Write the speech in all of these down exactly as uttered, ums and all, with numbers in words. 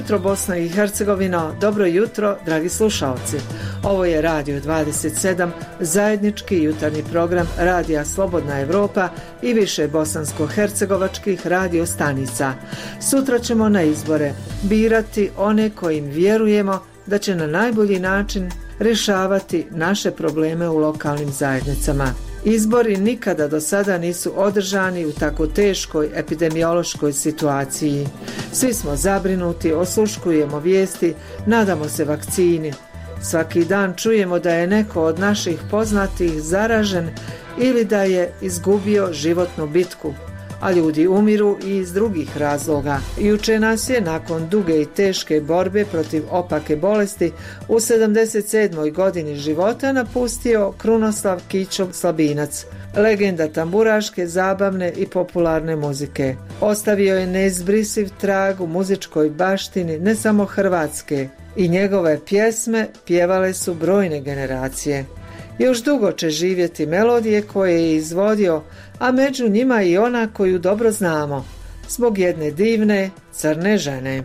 jutro Bosna i Hercegovina, dobro jutro dragi slušalci. Ovo je Radio dvadeset sedam, zajednički jutarnji program Radija Slobodna Evropa i više bosansko-hercegovačkih radio stanica. Sutra ćemo na izbore birati one kojim vjerujemo da će na najbolji način rješavati naše probleme u lokalnim zajednicama. Izbori nikada do sada nisu održani u tako teškoj epidemiološkoj situaciji. Svi smo zabrinuti, osluškujemo vijesti, nadamo se vakcini. Svaki dan čujemo da je neko od naših poznatih zaražen ili da je izgubio životnu bitku, a ljudi umiru i iz drugih razloga. Juče nas je nakon duge i teške borbe protiv opake bolesti u sedamdeset sedmoj godini života napustio Krunoslav Kićo Slabinac, legenda tamburaške, zabavne i popularne muzike. Ostavio je neizbrisiv trag u muzičkoj baštini ne samo Hrvatske i njegove pjesme pjevale su brojne generacije. Još dugo će živjeti melodije koje je izvodio, a među njima i ona koju dobro znamo, zbog jedne divne crne žene.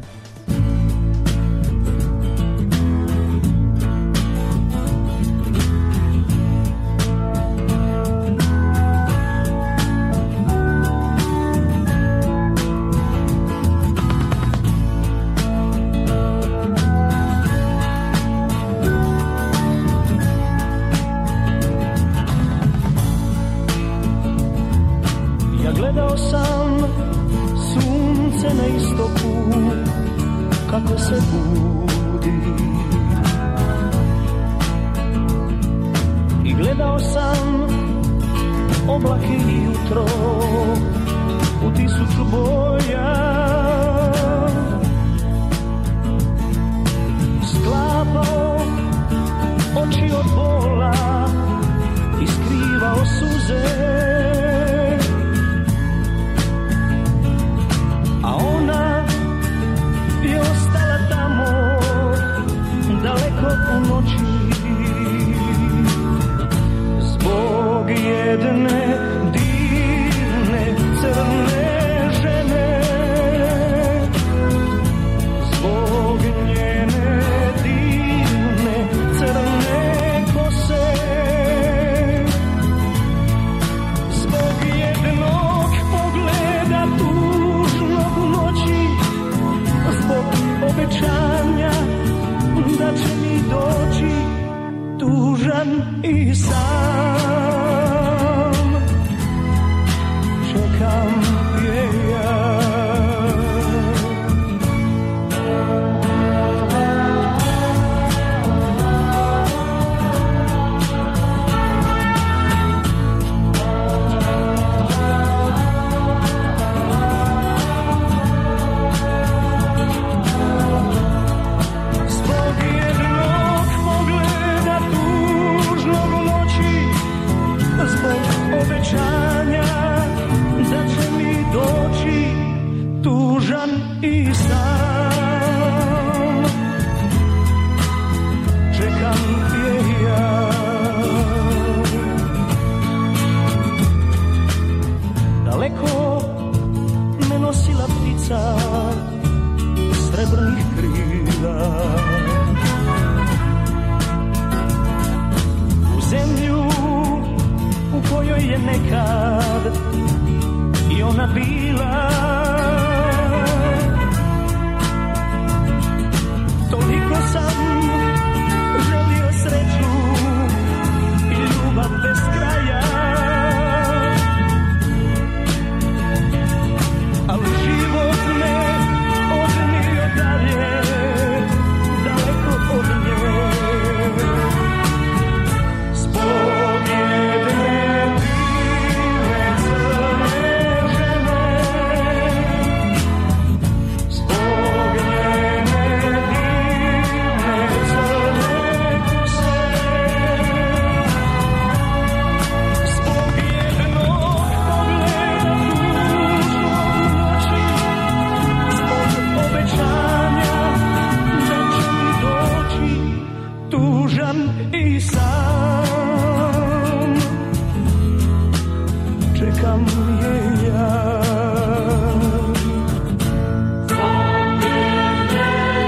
Yeah.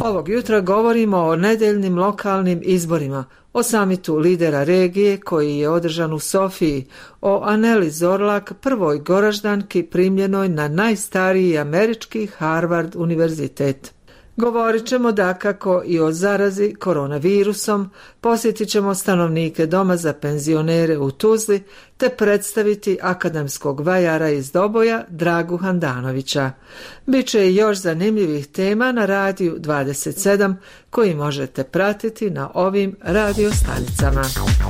Ovog jutra govorimo o nedeljnim lokalnim izborima, o samitu lidera regije koji je održan u Sofiji, o Aneli Zorlak, prvoj Goraždanki primljenoj na najstariji američki Harvard univerzitet. Govorit ćemo dakako i o zarazi koronavirusom, posjetit ćemo stanovnike doma za penzionere u Tuzli te predstaviti akademskog vajara iz Doboja Dragu Handanovića. Biće i još zanimljivih tema na Radiju dvadeset sedam koji možete pratiti na ovim radio stanicama.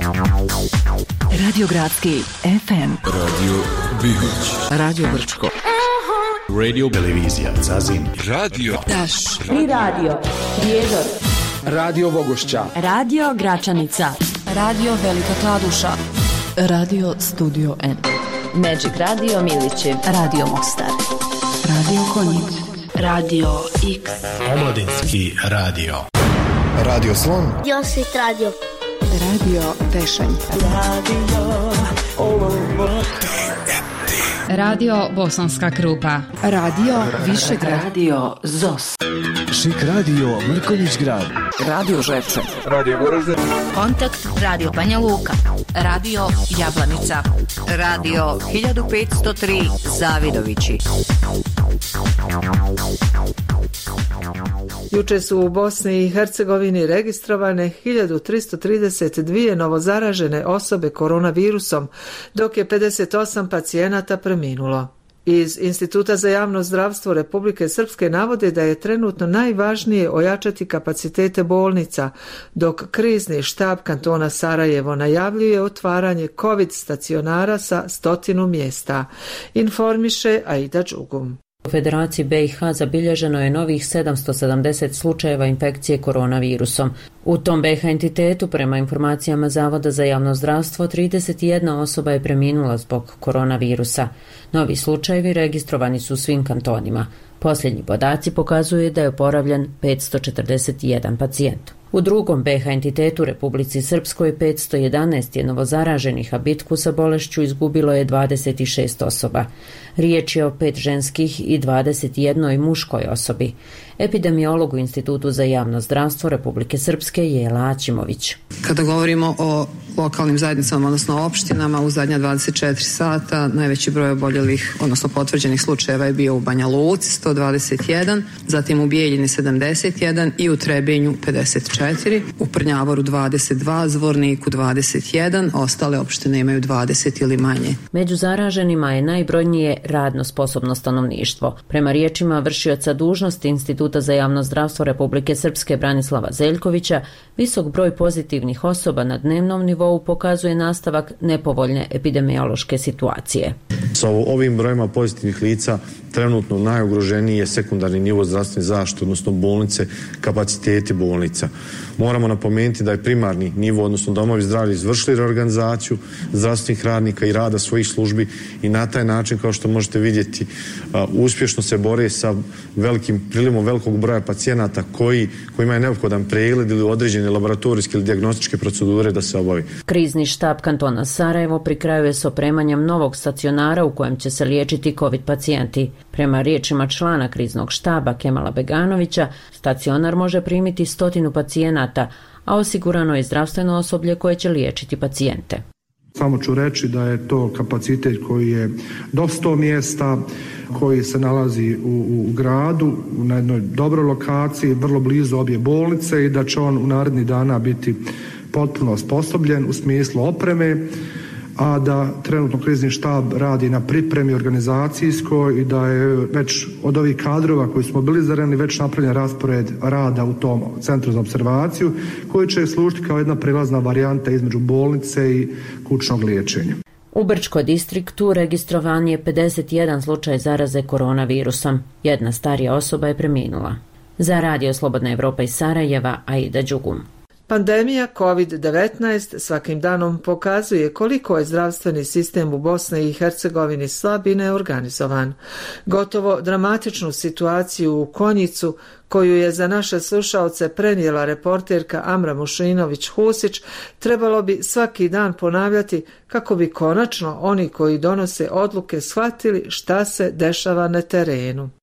Radio Gradski F M, Radio Bihoć, Radio Brčko, Radio Televizija Zazin, Radio Daš i Radio Prijedor, Radio Vogošća, Radio Gračanica, Radio Velika Kladuša, Radio Studio N, Magic Radio Milići, Radio Mostar, Radio Konjic, Radio X, Omladinski radio, Radio Slon, Josit Radio, Radio Tešanj, Radio Radio Bosanska Krupa, Radio Višegrad, Radio Zos, Šik Radio Mrkonjić Grad, Radio Žepče, Radio Goražde, Kontakt Radio Banja Luka, Radio Jablanica, Radio hiljadu petsto tri Zavidovići. Juče su u Bosni i Hercegovini registrovane hiljadu tristo trideset dvije novozaražene osobe koronavirusom, dok je pedeset osam pacijenata preminulo. Iz Instituta za javno zdravstvo Republike Srpske navode da je trenutno najvažnije ojačati kapacitete bolnica, dok krizni štab kantona Sarajevo najavljuje otvaranje COVID stacionara sa stotinu mjesta, informiše Aida Đugum. U Federaciji B i H zabilježeno je novih sedamsto sedamdeset slučajeva infekcije koronavirusom. U tom B i H entitetu, prema informacijama Zavoda za javno zdravstvo, trideset jedna osoba je preminula zbog koronavirusa. Novi slučajevi registrovani su u svim kantonima. Posljednji podaci pokazuju da je oporavljen petsto četrdeset jedan pacijent. U drugom B i H entitetu Republici Srpskoj petsto jedanaest je novozaraženih, a bitku sa bolešću izgubilo je dvadeset šest osoba. Riječ je o pet ženskih i dvadeset jednoj muškoj osobi. Epidemiolog u Institutu za javno zdravstvo Republike Srpske Jela Aćimović. Kada govorimo o lokalnim zajednicama, odnosno opštinama, u zadnja dvadeset četiri sata najveći broj oboljelih, odnosno potvrđenih slučajeva je bio u Banja Luci sto dvadeset jedan, zatim u Bijeljini sedamdeset jedan i u Trebinju pedeset četiri, u Prnjavoru dvadeset dva, Zvorniku dvadeset jedan, ostale opštine imaju dvadeset ili manje. Među zaraženima je najbrojnije radno sposobno stanovništvo. Prema riječima vršioca dužnosti Instituta za javno zdravstvo Republike Srpske Branislava Zeljkovića, visok broj pozitivnih osoba na dnevnom nivou pokazuje nastavak nepovoljne epidemiološke situacije. Sa ovim brojima pozitivnih lica trenutno najugroženiji je sekundarni nivo zdravstvene zaštite, odnosno bolnice, kapaciteti bolnica. Moramo napomenuti da je primarni nivo, odnosno domovi zdravlja, izvršili reorganizaciju zdravstvenih radnika i rada svojih službi i na taj način, kao što možete vidjeti, uspješno se bore sa velikim prilivom velikog broja pacijenata koji, kojima je neophodan pregled ili određene laboratorijske ili dijagnostičke procedure da se obavi. Krizni štab kantona Sarajevo pri kraju je s opremanjem novog stacionara u kojem će se liječiti COVID pacijenti. Prema riječima člana kriznog štaba Kemala Beganovića, stacionar može primiti stotinu pacijenata, a osigurano je zdravstveno osoblje koje će liječiti pacijente. Samo ću reći da je to kapacitet koji je do sto mjesta, koji se nalazi u, u gradu, na jednoj dobroj lokaciji, vrlo blizu obje bolnice i da će on u narednih dana biti potpuno osposobljen u smislu opreme, a da trenutno krizni štab radi na pripremi organizacijskoj i da je već od ovih kadrova koji smo bili zarani već napravljen raspored rada u tom centru za observaciju koji će služiti kao jedna prilazna varijanta između bolnice i kućnog liječenja. U Brčko distriktu registrovan je pedeset jedan slučaj zaraze koronavirusom. Jedna starija osoba je preminula. Za Radio Slobodna Evropa iz Sarajeva, Aida Đugum. Pandemija kovid devetnaest svakim danom pokazuje koliko je zdravstveni sistem u Bosni i Hercegovini slab i neorganizovan. Gotovo dramatičnu situaciju u Konjicu, koju je za naše slušaoce prenijela reporterka Amra Mušinović-Husić, trebalo bi svaki dan ponavljati kako bi konačno oni koji donose odluke shvatili šta se dešava na terenu.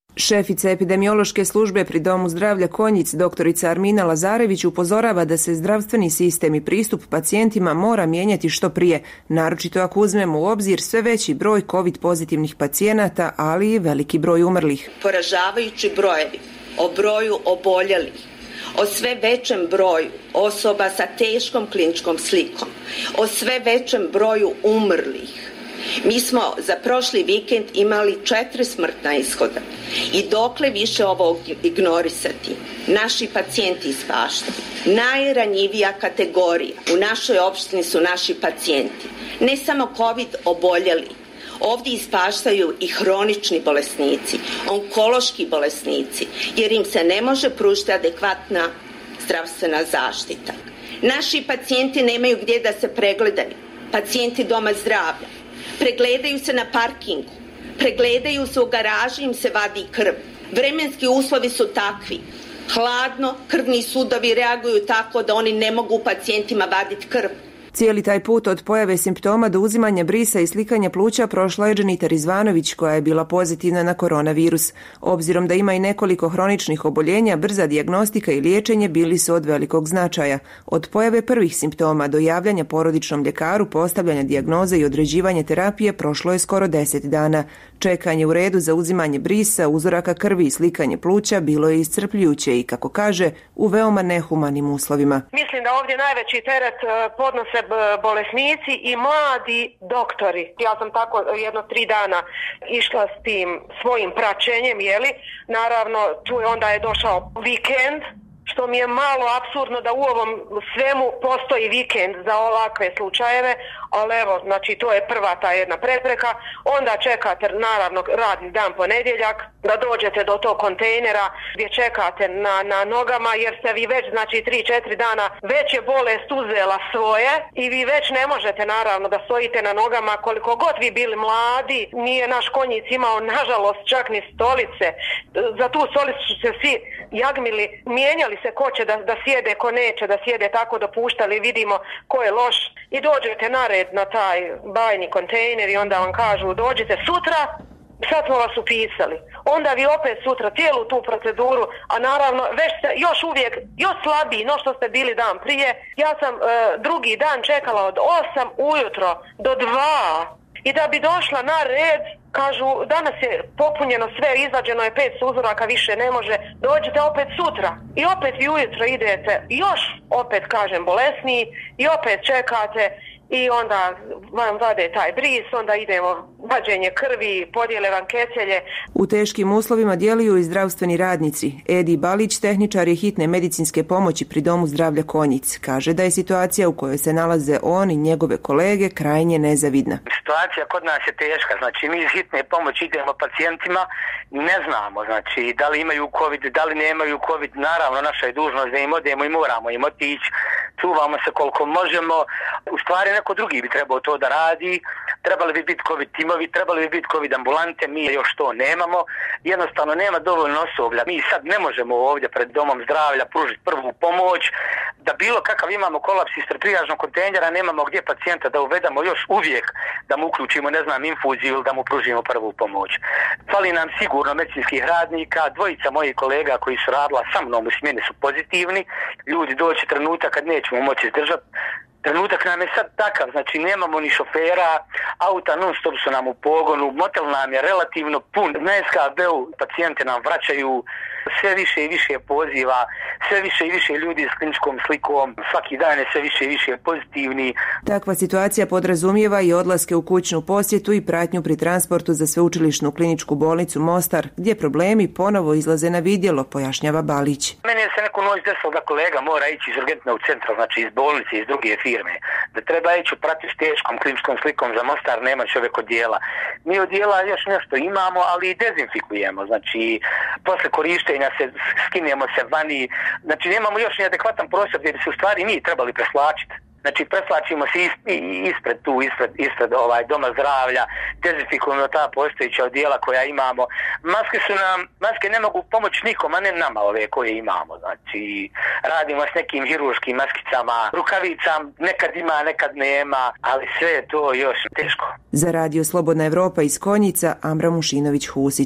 Šefica epidemiološke službe pri Domu zdravlja Konjic, doktorica Armina Lazarević, upozorava da se zdravstveni sistem i pristup pacijentima mora mijenjati što prije, naročito ako uzmemo u obzir sve veći broj COVID pozitivnih pacijenata, ali i veliki broj umrlih. Poražavajući brojevi o broju oboljelih, o sve većem broju osoba sa teškom kliničkom slikom, o sve većem broju umrlih. Mi smo za prošli vikend imali četiri smrtna ishoda i dokle više ovo ignorisati, naši pacijenti ispaštaju. Najranjivija kategorija u našoj opštini su naši pacijenti, ne samo COVID oboljeli. Ovdje ispaštaju i hronični bolesnici, onkološki bolesnici, jer im se ne može pružiti adekvatna zdravstvena zaštita. Naši pacijenti nemaju gdje da se pregledaju, pacijenti doma zdravlja. Pregledaju se na parkingu, pregledaju se u garaži, im se vadi krv. Vremenski uslovi su takvi. Hladno, krvni sudovi reaguju tako da oni ne mogu pacijentima vaditi krv. Cijeli taj put od pojave simptoma do uzimanja brisa i slikanja pluća prošla je Dženita Rizvanović, koja je bila pozitivna na koronavirus. Obzirom da ima i nekoliko hroničnih oboljenja, brza dijagnostika i liječenje bili su od velikog značaja. Od pojave prvih simptoma do javljanja porodičnom ljekaru, postavljanja dijagnoze i određivanje terapije prošlo je skoro deset dana. Čekanje u redu za uzimanje brisa, uzoraka krvi i slikanje pluća bilo je iscrpljujuće i, kako kaže, u veoma nehumanim uslovima. Mislim da ovdje najveći teret podnose bolesnici i mladi doktori. Ja sam tako jedno tri dana išla s tim svojim praćenjem, jeli? Naravno, tu je onda je došao vikend, što mi je malo apsurdno da u ovom svemu postoji vikend za ovakve slučajeve, ali evo, znači to je prva ta jedna prepreka. Onda čekate naravno radni dan ponedjeljak da dođete do tog kontejnera gdje čekate na, na nogama, jer ste vi već znači tri četiri dana već je bolest uzela svoje i vi već ne možete naravno da stojite na nogama koliko god vi bili mladi. Nije naš Konjic imao nažalost čak ni stolice. Za tu stolicu su se svi jagmili, mijenjali se ko će da, da sjede, ko neće da sjede, tako dopuštali, vidimo ko je loš i dođete na red na taj bajni kontejner i onda vam kažu dođite sutra, sad smo vas upisali. Onda vi opet sutra cijelu tu proceduru, a naravno već ste još uvijek još slabiji no što ste bili dan prije. Ja sam e, drugi dan čekala od osam ujutro do dva i da bi došla na red, kažu danas je popunjeno sve, izvađeno je pet uzoraka, više ne može, dođite opet sutra. I opet vi ujutro idete, još opet kažem bolesniji i opet čekate i onda vam vade taj bris, onda idemo vađenje krvi, podijele vam kecelje. U teškim uslovima djeluju i zdravstveni radnici. Edi Balić, tehničar je hitne medicinske pomoći pri Domu zdravlja Konjic, kaže da je situacija u kojoj se nalaze on i njegove kolege krajnje nezavidna. Situacija kod nas je teška, znači mi iz hitne pomoći idemo pacijentima, ne znamo znači da li imaju COVID, da li nemaju COVID, naravno naša je dužnost da im odemo i moramo im otići, čuvamo se koliko možemo, u stvari neko drugi bi trebao to da radi, trebali bi biti COVID timovi, trebali bi biti COVID ambulante, mi još to nemamo, jednostavno nema dovoljno osoblja, mi sad ne možemo ovdje pred Domom zdravlja pružiti prvu pomoć, da bilo kakav imamo kolaps ispred trijažnog kontejnera, nemamo gdje pacijenta da uvedemo još uvijek, da mu uključimo, ne znam, infuziju ili da mu pružimo prvu pomoć. Fali nam sigurno medicinskih radnika, dvojica mojih kolega koji su radila sa mnom u smjeni su pozitivni, ljudi doći trenutak kad nećemo moći izdržati. Trenutak nam je sad takav, znači nemamo ni šofera, auta non stop su nam u pogonu, motel nam je relativno pun, na es ka be-u pacijente nam vraćaju, sve više i više poziva, sve više i više ljudi s kliničkom slikom, svaki dan je sve više i više pozitivni. Takva situacija podrazumijeva i odlaske u kućnu posjetu i pratnju pri transportu za sveučilišnu kliničku bolnicu Mostar, gdje problemi ponovo izlaze na vidjelo, pojašnjava Balić. Meni je se neku noć desilo da kolega mora ići iz urgentnog centra, znači iz bolnice, iz druge firme, da treba ići u pratnju s teškom kliničkom slikom za Mostar, nema čovjek odjela. Mi odjela još nešto imamo, ali i dezinfikujemo, znači posle korištenja se skinemo se vani, znači nemamo još ni adekvatan prostor gdje bi se u stvari mi trebali preslačiti. Znači preslačimo se ispred tu, ispred, ispred ovaj Doma zdravlja, dezinfikujemo ta postojeća odjela koja imamo. Maske su nam, maske ne mogu pomoći nikom, a ne nama ove koje imamo. Znači radimo s nekim hirurškim maskicama, rukavicama, nekad ima, nekad nema, ali sve je to još teško. Za Radio Slobodna Evropa iz Konjica, Ambra Mušinović-Husić.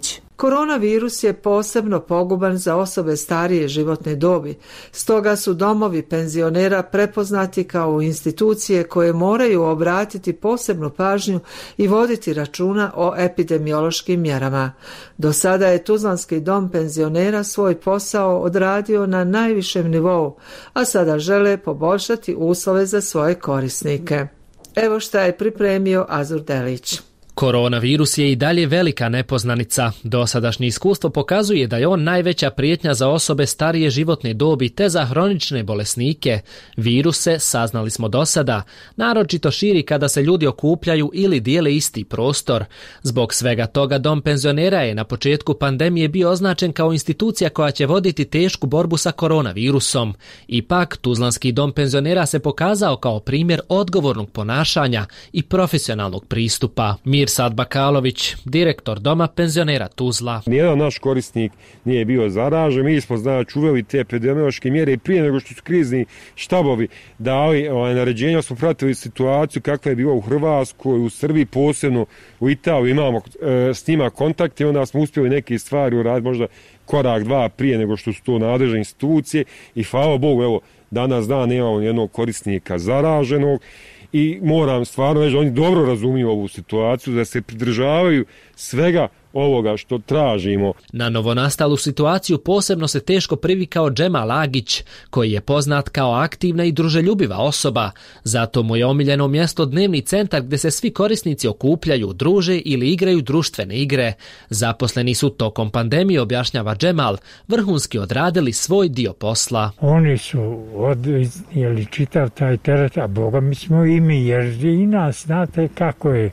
Koronavirus je posebno poguban za osobe starije životne dobi, stoga su domovi penzionera prepoznati kao institucije koje moraju obratiti posebnu pažnju i voditi računa o epidemiološkim mjerama. Do sada je Tuzlanski dom penzionera svoj posao odradio na najvišem nivou, a sada žele poboljšati uslove za svoje korisnike. Evo šta je pripremio Azur Delić. Koronavirus je i dalje velika nepoznanica. Dosadašnje iskustvo pokazuje da je on najveća prijetnja za osobe starije životne dobi te za hronične bolesnike. Virus se, saznali smo dosada, naročito širi kada se ljudi okupljaju ili dijele isti prostor. Zbog svega toga dom penzionera je na početku pandemije bio označen kao institucija koja će voditi tešku borbu sa koronavirusom. Ipak, Tuzlanski dom penzionera se pokazao kao primjer odgovornog ponašanja i profesionalnog pristupa. Mirsad Bakalović, direktor doma penzionera Tuzla. Nijedan naš korisnik nije bio zaražen. Mi smo znači uveli te epidemiološke mjere i prije nego što su krizni štabovi dali ovaj, naređenja, smo pratili situaciju kakva je bila u Hrvatskoj, u Srbiji, posebno u Italiji. Imamo e, s njima kontakte i onda smo uspjeli neke stvari uraditi možda korak dva prije nego što su to nadležne institucije i hvala Bogu, evo, danas dan nemamo jednog korisnika zaraženog. I moram stvarno reći da oni dobro razumiju ovu situaciju, da se pridržavaju svega ovoga što tražimo. Na novonastalu situaciju posebno se teško privikao Džemal Agić, koji je poznat kao aktivna i druželjubiva osoba. Zato mu je omiljeno mjesto dnevni centar gdje se svi korisnici okupljaju, druže ili igraju društvene igre. Zaposleni su tokom pandemije, objašnjava Džemal, vrhunski odradili svoj dio posla. Oni su odnijeli čitav taj teret, a Boga mi smo i mi, jer i nas znate kako je.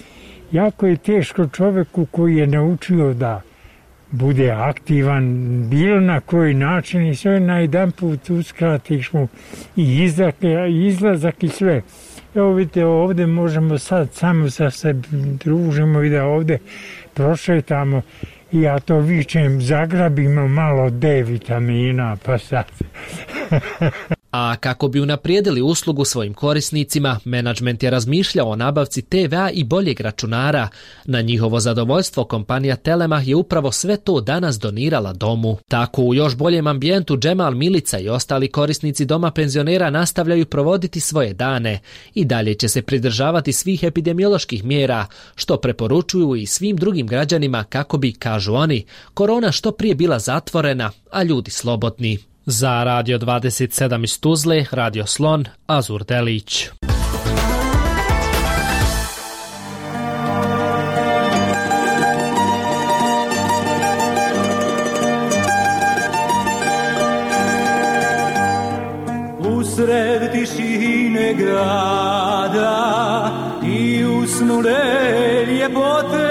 Jako je teško čovjeku koji je naučio da bude aktivan, bilo na koji način i sve na jedan put uskratiš mu i izlazak, izlazak i sve. Evo vidite, ovdje možemo sad samo sa se družimo i da ovdje prošetamo i ja to vičem, zagrabimo malo D vitamina, pa sad. A kako bi unaprijedili uslugu svojim korisnicima, menadžment je razmišljao o nabavci te ve a i boljeg računara. Na njihovo zadovoljstvo kompanija Telemah je upravo sve to danas donirala domu. Tako u još boljem ambijentu Džemal, Milica i ostali korisnici doma penzionera nastavljaju provoditi svoje dane. I dalje će se pridržavati svih epidemioloških mjera, što preporučuju i svim drugim građanima kako bi, kažu oni, korona što prije bila zatvorena, a ljudi slobodni. Za Radio dvadeset sedam iz Tuzle, Radio Slon, Azur Delić. Usred tišine grada i usnule ljepote,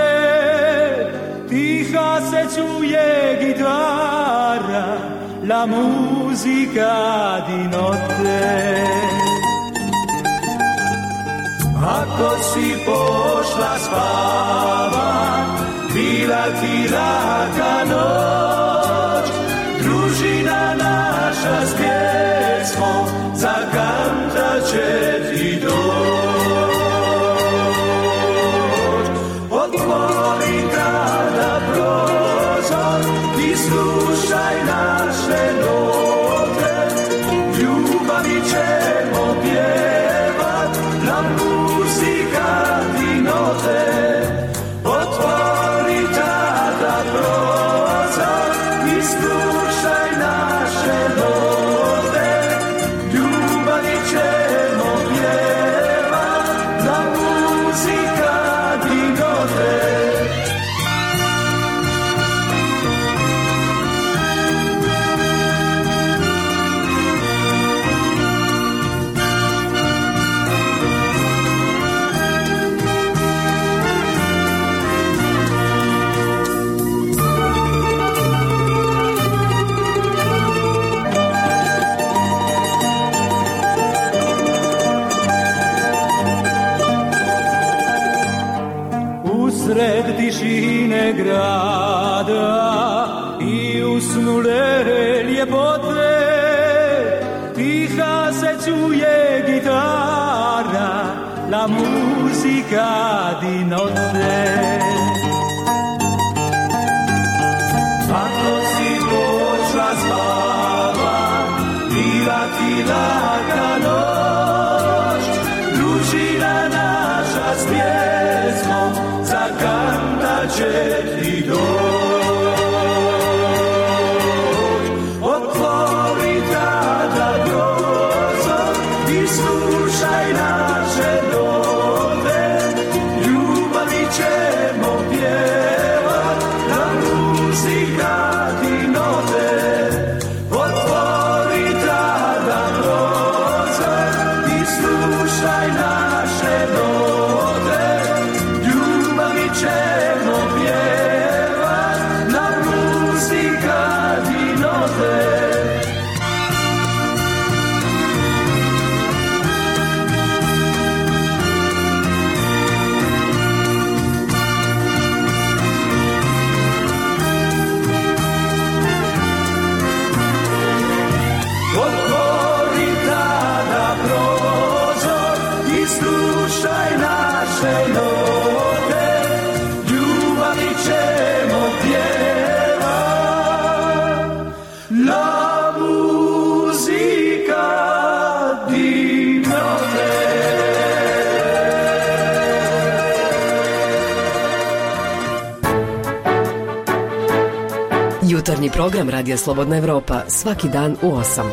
tiha se čuje gitara, la musica di notte. Ako si pošla spavat, bila ti laka noć, družina naša s pjesmom zakantat će ti doć. Otvori kada prozor i slušaj naše note, ljubavi ćemo pjevat, na muzika ti note. Otvori tada prozor i slušaj naše note, ljubavi ćemo pjevat, na muzika ti note. Usred tišine grada i usnule ljepote, tiha se čuje gitara, la musica di notte. Jutarnji program Radija Slobodna Evropa svaki dan u osam.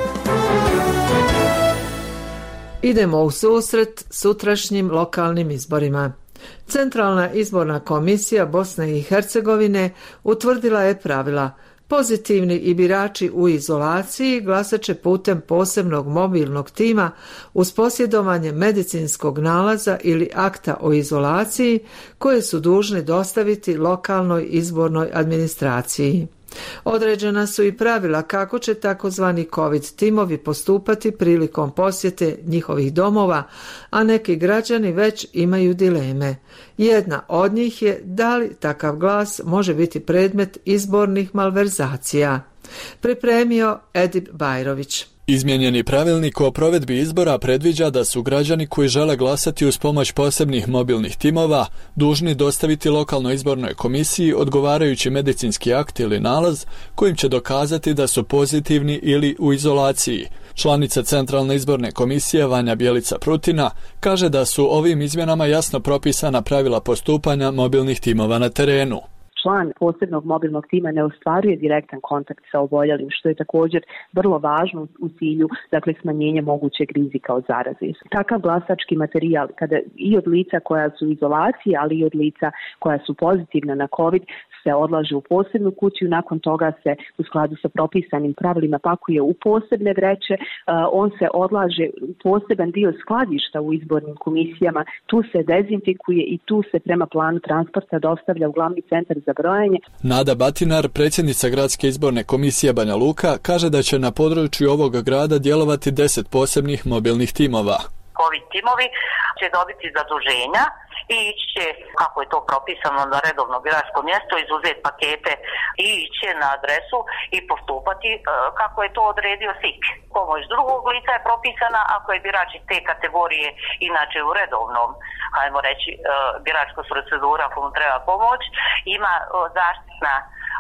Idemo u susret sutrašnjim lokalnim izborima. Centralna izborna komisija Bosne i Hercegovine utvrdila je pravila. Pozitivni i birači u izolaciji glasat će putem posebnog mobilnog tima uz posjedovanje medicinskog nalaza ili akta o izolaciji koje su dužni dostaviti lokalnoj izbornoj administraciji. Određena su i pravila kako će takozvani COVID timovi postupati prilikom posjete njihovih domova, a neki građani već imaju dileme. Jedna od njih je da li takav glas može biti predmet izbornih malverzacija. Pripremio Edip Bajrović. Izmijenjeni pravilnik o provedbi izbora predviđa da su građani koji žele glasati uz pomoć posebnih mobilnih timova dužni dostaviti lokalnoj izbornoj komisiji odgovarajući medicinski akt ili nalaz kojim će dokazati da su pozitivni ili u izolaciji. Članica Centralne izborne komisije Vanja Bjelica Prutina kaže da su ovim izmjenama jasno propisana pravila postupanja mobilnih timova na terenu. Član posebnog mobilnog tima ne ostvaruje direktan kontakt sa oboljelim, što je također vrlo važno u cilju, dakle, smanjenja mogućeg rizika od zaraze. Takav glasački materijal, kada i od lica koja su u izolaciji, ali i od lica koja su pozitivna na COVID, se odlaže u posebnu kutiju, nakon toga se u skladu sa propisanim pravilima pakuje u posebne vreće, on se odlaže u poseban dio skladišta u izbornim komisijama, tu se dezinfikuje i tu se prema planu transporta dostavlja u glavni centar za brojanje. Nada Batinar, predsjednica Gradske izborne komisije Banja Luka, kaže da će na području ovog grada djelovati deset posebnih mobilnih timova. COVID timovi će dobiti zaduženja i ići će, kako je to propisano, na redovno biračko mjesto, izuzeti pakete i ići na adresu i postupati kako je to odredio S I K. Pomoć drugog lica je propisana ako je birač iz te kategorije inače u redovnom, hajmo reći, biračkoj procedura komu treba pomoć, ima zaštitna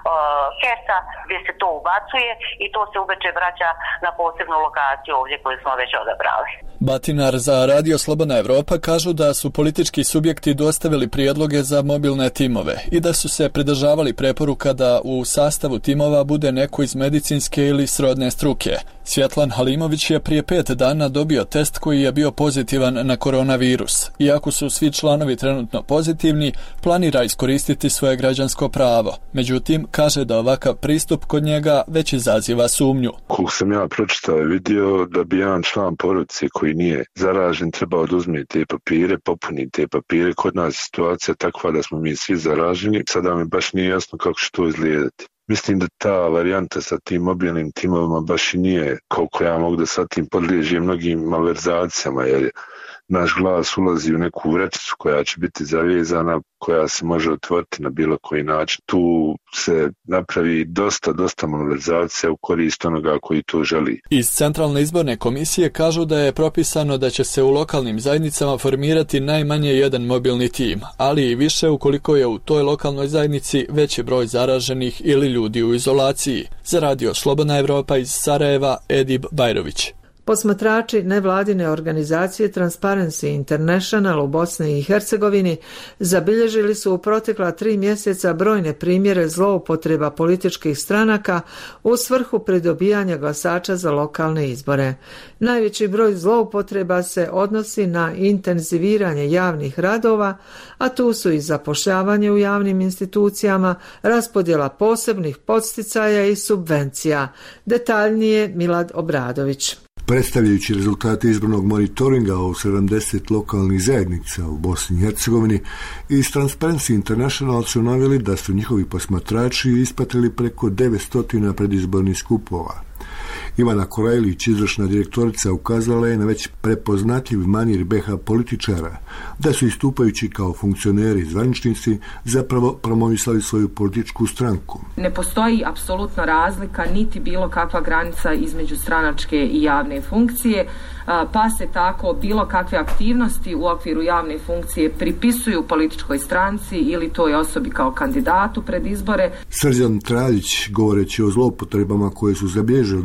kesa gdje se to ubacuje i to se uveče vraća na posebnu lokaciju ovdje koju smo već odabrali. Batinar za Radio Slobodna Evropa kažu da su politički subjekti dostavili prijedloge za mobilne timove i da su se pridržavali preporuka da u sastavu timova bude neko iz medicinske ili srodne struke. Svjetlan Halimović je prije pet dana dobio test koji je bio pozitivan na koronavirus. Iako su svi članovi trenutno pozitivni, planira iskoristiti svoje građansko pravo. Međutim, kaže da ovakav pristup kod njega već izaziva sumnju. Koliko sam ja pročitao i vidio da bi jedan član porodice koji nije zaražen trebao da uzme te papire, popuni te papire. Kod nas je situacija takva da smo mi svi zaraženi. Sada mi baš nije jasno kako će to izgledati. Mislim da ta varijanta sa tim mobilnim timovima baš i nije, koliko ja mogu da sa tim podliježe mnogim malverzacijama, jer naš glas ulazi u neku vrećicu koja će biti zavezana, koja se može otvoriti na bilo koji način. Tu se napravi dosta, dosta malverzacija u korist onoga koji to želi. Iz Centralne izborne komisije kažu da je propisano da će se u lokalnim zajednicama formirati najmanje jedan mobilni tim, ali i više ukoliko je u toj lokalnoj zajednici veći broj zaraženih ili ljudi u izolaciji. Za Radio Slobodna Evropa iz Sarajeva, Edip Bajrović. Posmatrači nevladine organizacije Transparency International u Bosni i Hercegovini zabilježili su u protekla tri mjeseca brojne primjere zloupotreba političkih stranaka u svrhu pridobijanja glasača za lokalne izbore. Najveći broj zloupotreba se odnosi na intenziviranje javnih radova, a tu su i zapošljavanje u javnim institucijama, raspodjela posebnih podsticaja i subvencija. Detaljnije Milad Obradović. Predstavljajući rezultate izbornog monitoringa o sedamdeset lokalnih zajednica u Bosni i Hercegovini, iz Transparency International su naveli da su njihovi posmatrači ispratili preko devetsto predizbornih skupova. Ivana Korajlić, izvršna direktorica, ukazala je na već prepoznatljiv manir B H političara, da su istupajući kao funkcioneri i zvaničnici zapravo promovisali svoju političku stranku. Ne postoji apsolutno razlika niti bilo kakva granica između stranačke i javne funkcije, pa se tako bilo kakve aktivnosti u okviru javne funkcije pripisuju političkoj stranci ili toj osobi kao kandidatu pred izbore. Srđan Traljić, govoreći o zloupotrebama koje su zabilježili posmatrači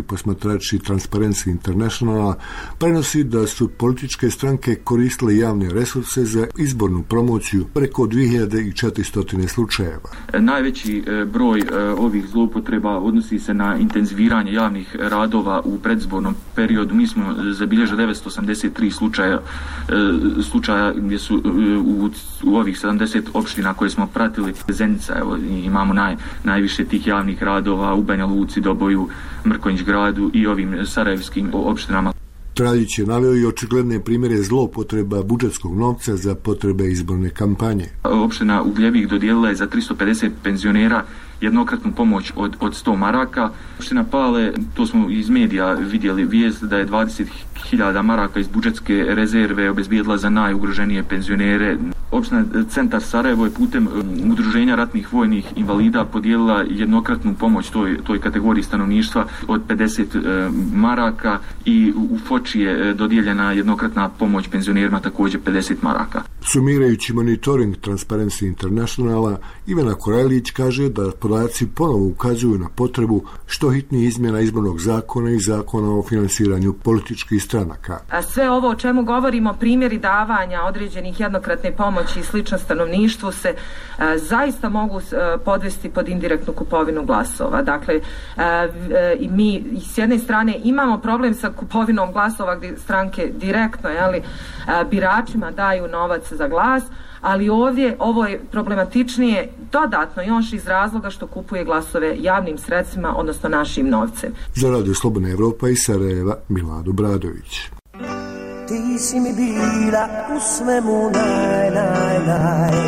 posmatrači Transparency Internationala prenosi da su političke stranke koristile javne resurse za izbornu promociju preko dvije hiljade četiristo slučajeva. Najveći broj ovih zloupotreba odnosi se na intenziviranje javnih radova u predizbornom periodu. Mi smo zabilježili devetsto osamdeset tri slučaja, slučaja gdje su u, u ovih sedamdeset opština koje smo pratili Zenica, evo, imamo naj, najviše tih javnih radova u Banja Luci, Doboju, Mrkonjić gradu i ovim sarajevskim opštinama. Traljić je naveo i očigledne primjere zloupotreba budžetskog novca za potrebe izborne kampanje. Opština Ugljevik dodijelila je za tristo pedeset penzionera jednokratnu pomoć od, od sto maraka. Opština Pale, to smo iz medija vidjeli vijest da je dvadeset hiljada maraka iz budžetske rezerve obezbijedila za najugroženije penzionere. Opština Centar Sarajevo je putem udruženja ratnih vojnih invalida podijelila jednokratnu pomoć toj, toj kategoriji stanovništva od pedeset e, maraka i u Foči je dodijeljena jednokratna pomoć penzionerima također pedeset maraka. Sumirajući monitoring Transparency Internationala, Ivana Korajlić kaže da podaci ponovo ukazuju na potrebu što hitnije izmjena izbornog zakona i zakona o finansiranju političkih stranaka. A sve ovo o čemu govorimo, primjeri davanja određenih jednokratne pomoći i slično stanovništvu se a, zaista mogu a, podvesti pod indirektnu kupovinu glasova. Dakle, a, a, i mi s jedne strane imamo problem sa kupovinom glasova gdje stranke direktno, jeli, a, biračima daju novac za glas, ali ovdje ovo je problematičnije dodatno još iz razloga što kupuje glasove javnim sredstvima, odnosno našim novcem. Za Radio Slobodna Evropa iz Sarajeva, Milado Bradović. Ti si mi bila u svemu naj, naj, naj.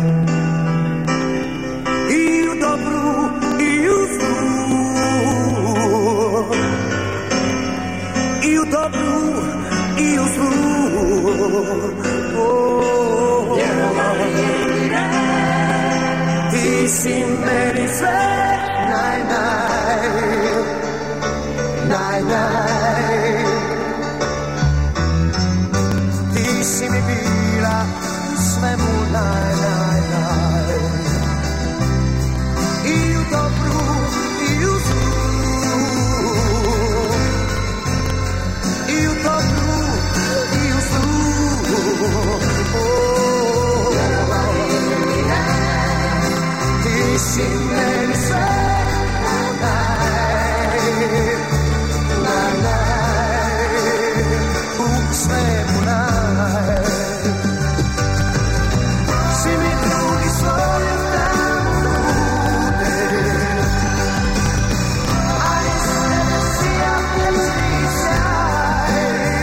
I u dobru, i u zlu. I u dobru, i u zlu. Oh, ti si meni sve naj, naj, naj, naj. Ti si mi bila u svemu naj, naj, naj. I u dobru, i u zlu. I u dobru, i u zlu. Oh, ti si meni sve naj, naj, naj, u svemu naj. Si mi drugi svoje tamo nude, a iz tebe sija pješni sjaj.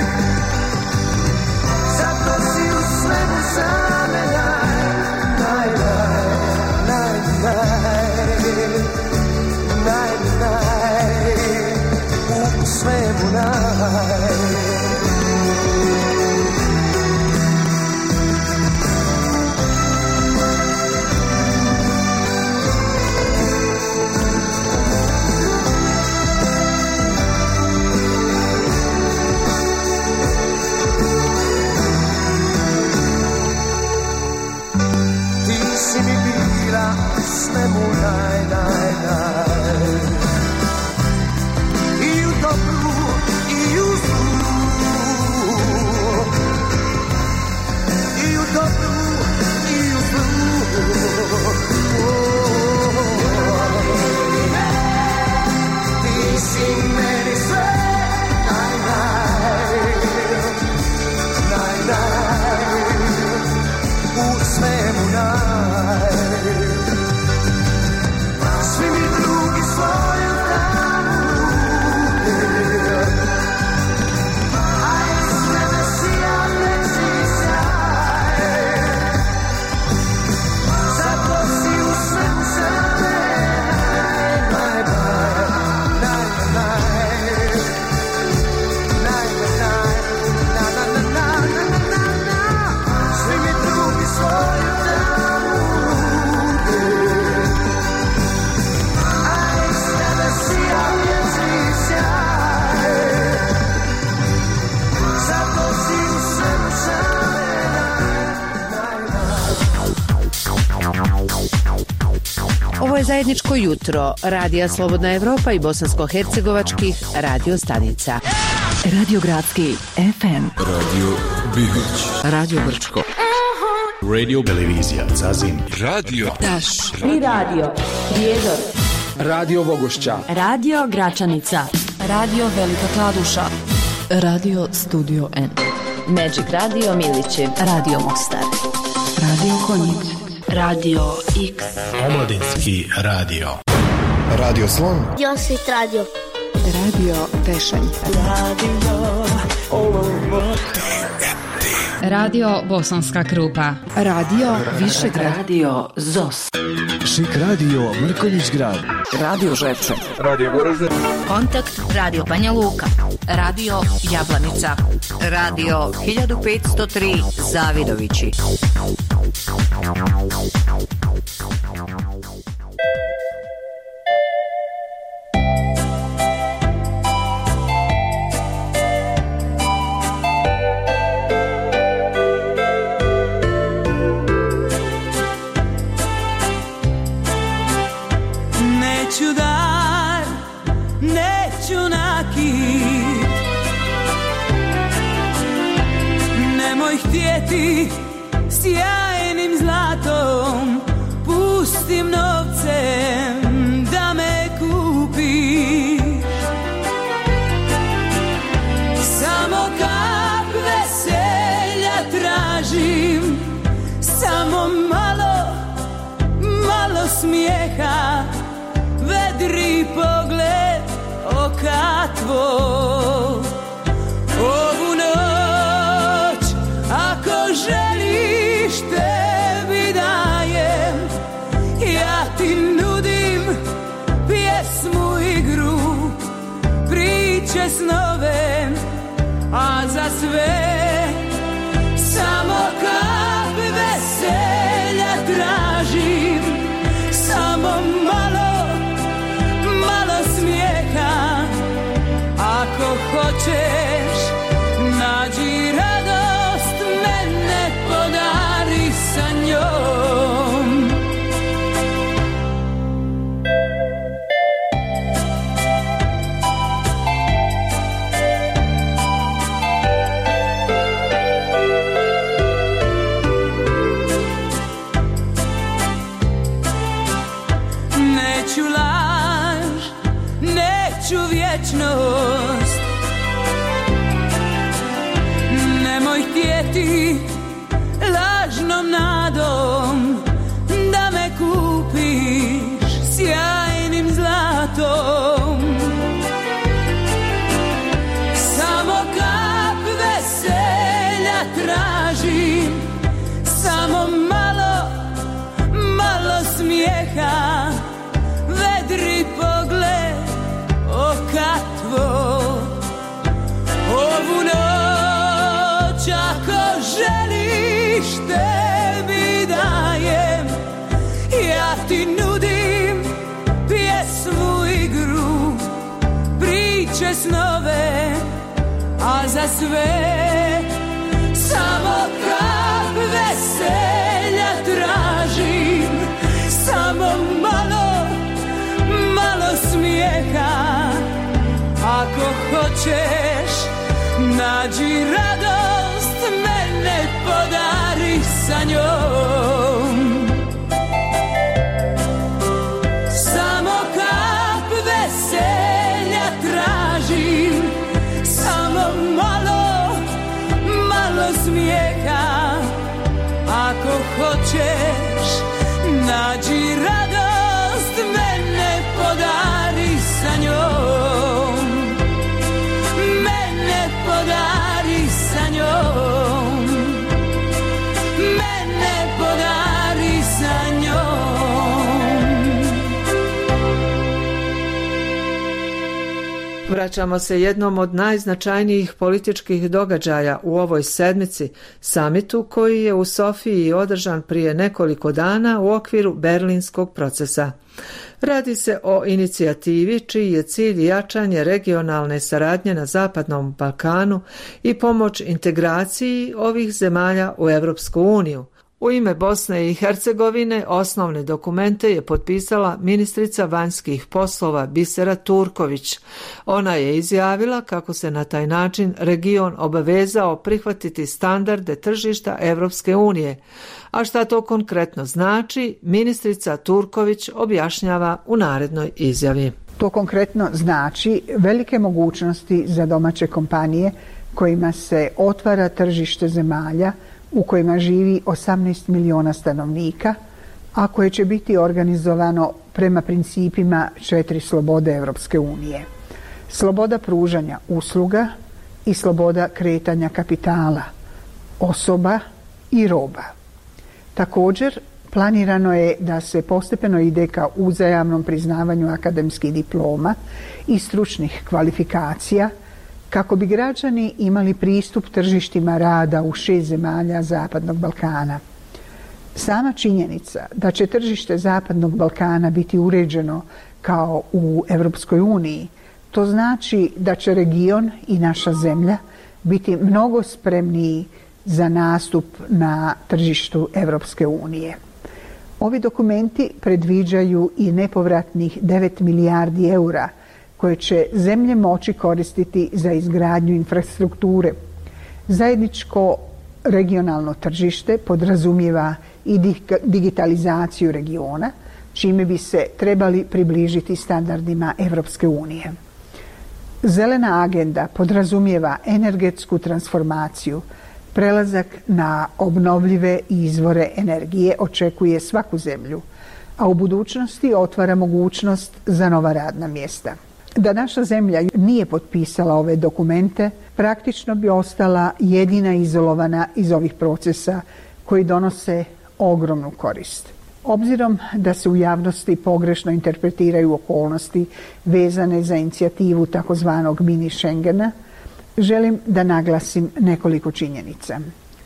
Zato si u svemu za me naj, naj, naj, naj, naj, naj, u svemu naj. Ti si mi bila svemu naj, naj, naj. I u dobru, i u zlu. Zajedničko jutro Radija Slobodna Evropa i bosansko-hercegovačkih radio stanica. Radio Gradski F M. Radio Bihać. Radio Brčko. Radio Televizija Zazin. Radio Daš. I radio Prijedor. Radio Vogošća. Radio Gračanica. Radio Velika Kladuša. Radio Studio N. Magic Radio Miliće. Radio Mostar. Radio Konjic. Radio X. Omladinski radio. Radio Slon. Josit Radio. Radio Tešanj. Radio Radio Bosanska Krupa. Radio Višegrad. Radio Zos. Šik Radio Mrkonjić Grad. Radio Žepče. Radio Goražde. Kontakt Radio Banja Luka. Radio Jablanica. Radio hiljadu petsto tri Zavidovići. Neću dar, neću nakit, nemoj htjeti sjajnim zlatom, pustim novcem da me kupiš. Samo kap veselja tražim, samo malo, malo smijeha, vedri pogled oka tvog. Ovu noć ako želiš tebi dajem, ja ti nudim pjesmu, igru, priče, snove, a za sve samo kap veselja tražim, samo malo, malo smijeha. Ako hoćeš nađi radost, mene podari sa njom. Neću laž, neću vječnost, nemoj htjeti lažnom nadom da me kupiš sjajnim zlatom. Samo kap veselja tražim, samo malo, malo smijeha, vedri pogled oka tvog. Ovu noć ako želiš tebi dajem, ja ti nudim pjesmu, igru, priče, snove, a za sve samo kap veselja tražim, samo malo, malo smijeha. Ako hoćeš nađi radost, mene podari sa njom. Samo kap veselja tražim, samo malo, malo smijeha. Ako hoćeš nađi radost, mene podari sa njom. Mene podari sa njom. Mene podari sa njom. Vraćamo se jednom od najznačajnijih političkih događaja u ovoj sedmici, samitu koji je u Sofiji održan prije nekoliko dana u okviru Berlinskog procesa. Radi se o inicijativi čiji je cilj jačanje regionalne saradnje na Zapadnom Balkanu i pomoć integraciji ovih zemalja u Europsku uniju. U ime Bosne i Hercegovine osnovne dokumente je potpisala ministrica vanjskih poslova Bisera Turković. Ona je izjavila kako se na taj način region obavezao prihvatiti standarde tržišta Evropske unije. A šta to konkretno znači, ministrica Turković objašnjava u narednoj izjavi. To konkretno znači velike mogućnosti za domaće kompanije kojima se otvara tržište zemalja u kojima živi osamnaest miliona stanovnika, a koje će biti organizovano prema principima četiri slobode Evropske unije. Sloboda pružanja usluga i sloboda kretanja kapitala, osoba i roba. Također, planirano je da se postepeno ide ka uzajamnom priznavanju akademskih diploma i stručnih kvalifikacija kako bi građani imali pristup tržištima rada u šest zemalja Zapadnog Balkana. Sama činjenica da će tržište Zapadnog Balkana biti uređeno kao u Evropskoj uniji, to znači da će region i naša zemlja biti mnogo spremniji za nastup na tržištu Evropske unije. Ovi dokumenti predviđaju i nepovratnih devet milijardi eura koje će zemlje moći koristiti za izgradnju infrastrukture. Zajedničko regionalno tržište podrazumijeva i digitalizaciju regiona, čime bi se trebali približiti standardima Evropske unije. Zelena agenda podrazumijeva energetsku transformaciju. Prelazak na obnovljive izvore energije očekuje svaku zemlju, a u budućnosti otvara mogućnost za nova radna mjesta. Da naša zemlja nije potpisala ove dokumente, praktično bi ostala jedina izolovana iz ovih procesa koji donose ogromnu korist. Obzirom da se u javnosti pogrešno interpretiraju okolnosti vezane za inicijativu takozvanog mini Schengena, želim da naglasim nekoliko činjenica.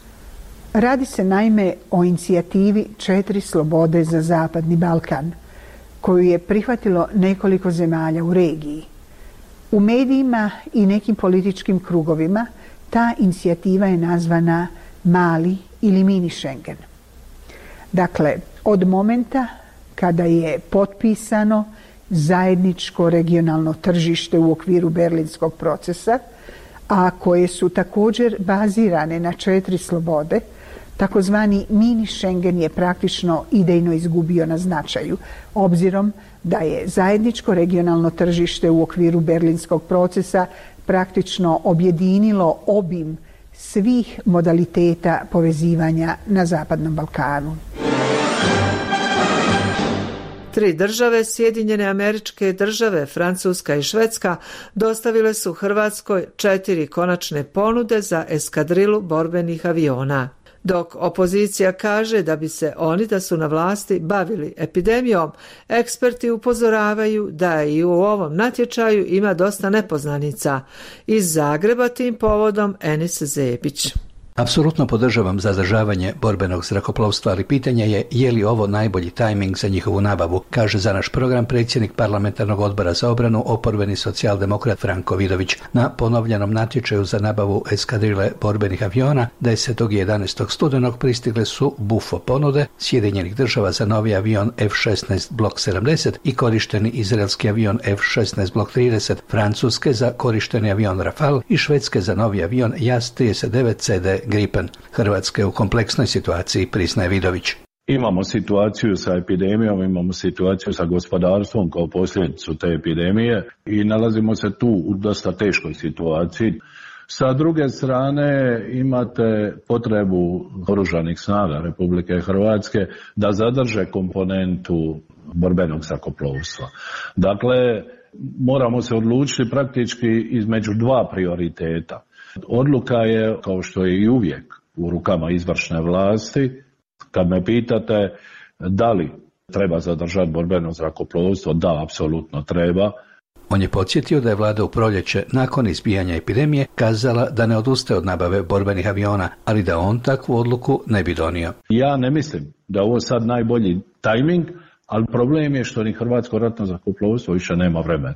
Radi se naime o inicijativi četiri slobode za Zapadni Balkan, koju je prihvatilo nekoliko zemalja u regiji. U medijima i nekim političkim krugovima ta inicijativa je nazvana mali ili mini Schengen. Dakle, od momenta kada je potpisano zajedničko regionalno tržište u okviru berlinskog procesa, a koje su također bazirane na četiri slobode, takozvani mini Schengen je praktično idejno izgubio na značaju, obzirom da je zajedničko regionalno tržište u okviru berlinskog procesa praktično objedinilo obim svih modaliteta povezivanja na Zapadnom Balkanu. Tri države, Sjedinjene Američke Države, Francuska i Švedska, dostavile su Hrvatskoj četiri konačne ponude za eskadrilu borbenih aviona. Dok opozicija kaže da bi se oni da su na vlasti bavili epidemijom, eksperti upozoravaju da i u ovom natječaju ima dosta nepoznanica. Iz Zagreba tim povodom Enis Zebić. Apsolutno podržavam zadržavanje borbenog zrakoplovstva, ali pitanje je je li ovo najbolji tajming za njihovu nabavu, kaže za naš program predsjednik parlamentarnog odbora za obranu, oporbeni socijaldemokrat Franko Vidović. Na ponovljenom natječaju za nabavu eskadrile borbenih aviona desetog i jedanaestog studenog pristigle su bufo ponude Sjedinjenih država za novi avion F šesnaest Block sedamdeset i korišteni izraelski avion F šesnaest Block trideset, Francuske za korišteni avion Rafale i Švedske za novi avion Jas trideset devet C D Gripen. Hrvatska je u kompleksnoj situaciji, priznaje Vidović. Imamo situaciju sa epidemijom, imamo situaciju sa gospodarstvom kao posljedicu te epidemije i nalazimo se tu u dosta teškoj situaciji. Sa druge strane imate potrebu oružanih snaga Republike Hrvatske da zadrže komponentu borbenog zrakoplovstva. Dakle, moramo se odlučiti praktički između dva prioriteta. Odluka je, kao što je i uvijek, u rukama izvršne vlasti. Kad me pitate da li treba zadržati borbeno zrakoplovstvo, da, apsolutno treba. On je podsjetio da je vlada u proljeće, nakon izbijanja epidemije, kazala da ne odustaje od nabave borbenih aviona, ali da on takvu odluku ne bi donio. Ja ne mislim da je ovo sad najbolji tajming, ali problem je što ni Hrvatsko ratno zrakoplovstvo više nema vremena.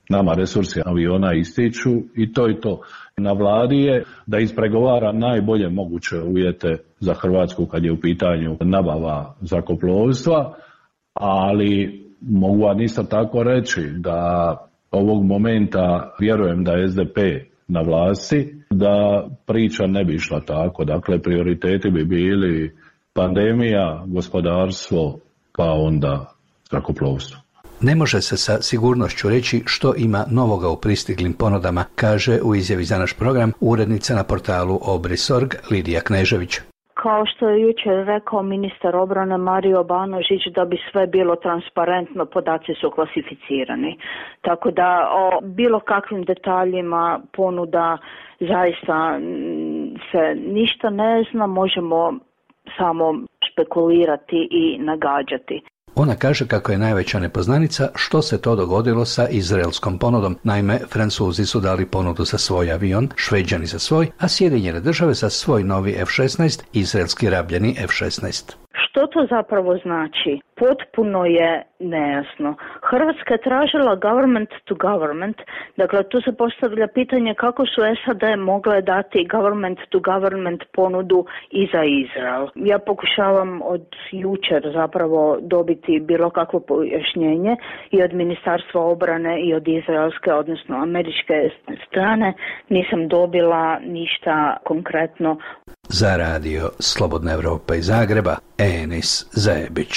nama resursi aviona ističu i to i to. Na vladi je da ispregovara najbolje moguće uvjete za Hrvatsku kad je u pitanju nabava zrakoplovstva, ali mogu vam isto tako reći da ovog momenta vjerujem da je S D P na vlasti, da priča ne bi išla tako. Dakle, prioriteti bi bili pandemija, gospodarstvo, pa onda zrakoplovstvo. Ne može se sa sigurnošću reći što ima novoga u pristiglim ponudama, kaže u izjavi za naš program urednica na portalu Obris.org Lidija Knežević. Kao što je jučer rekao ministar obrane Mario Banožić, da bi sve bilo transparentno, podaci su klasificirani. Tako da o bilo kakvim detaljima ponuda zaista se ništa ne zna, možemo samo špekulirati i nagađati. Ona kaže kako je najveća nepoznanica što se to dogodilo sa izraelskom ponudom. Naime, Francuzi su dali ponudu za svoj avion, Šveđani za svoj, a Sjedinjene države za svoj novi F šesnaest, izraelski rabljeni F šesnaest. Što to zapravo znači? Potpuno je nejasno. Hrvatska je tražila government to government, dakle tu se postavlja pitanje kako su S A D mogle dati government to government ponudu i za Izrael. Ja pokušavam od jučer zapravo dobiti bilo kakvo pojašnjenje i od Ministarstva obrane i od izraelske, odnosno američke strane. Nisam dobila ništa konkretno. Za radio Slobodna Evropa iz Zagreba, Enis Zajebić.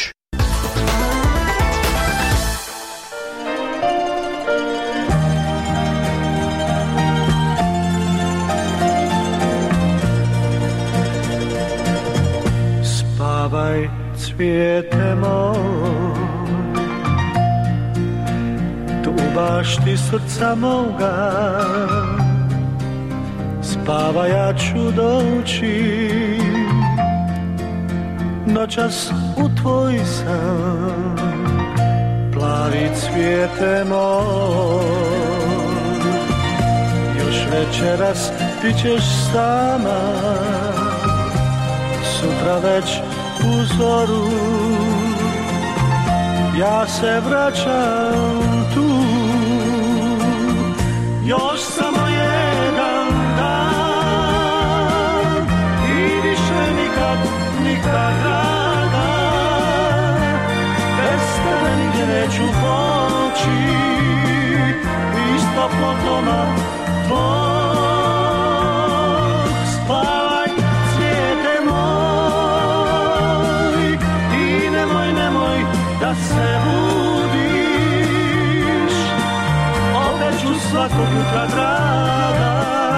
Spavaj, cvijete moj, tu u bašti srca moga. Spava, ja ću doći noćas u tvoj san, plavi cvijete moj. Još večeras ti ćeš sama, sutra već u zoru ja se vraćam tu. Još samo jedan dan i više nikad, nikad rada, bez tebe nigdje neću poći, isto pod doma tvog. Spavaj, cvijete moj, i nemoj, nemoj da se budiš, opet ću svakog jutra draga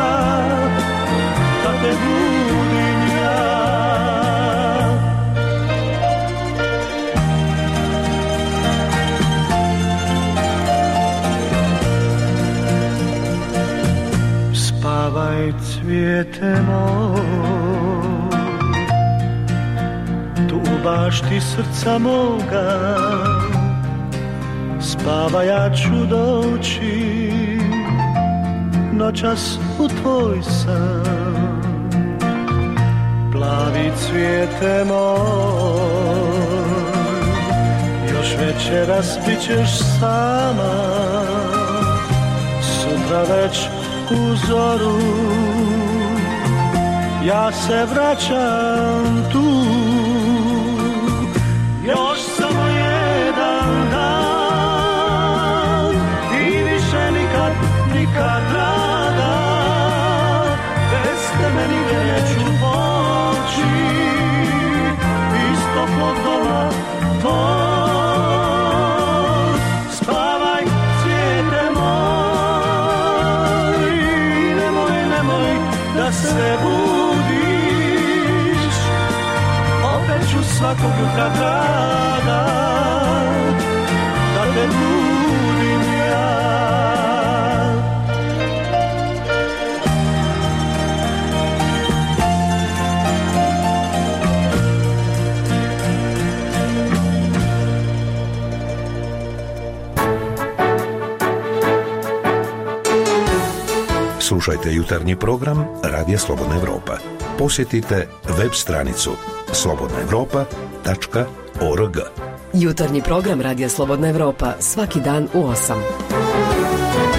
da te budim ja. Spavaj, cvijete moj, tu u bašti srca moga. Spava, ja ću doći noćas u tvoj san, plavi cvijete moj. Još večeras bit ćeš sama, sutra već u zoru ja se vraćam tu. Još samo jedan dan i više nikad, nikad draga, bez tebe nigdje neću poći, isto pod doma tvoj. Spavaj, cvijete moj, nemoj, nemoj da se budiš, opet ću svakog jutra draga da te budim ja. Slušajte jutarnji program Radija Slobodna Evropa. Posjetite web stranicu slobodna evropa tačka org. Jutarnji program Radija Slobodna Evropa svaki dan u osam.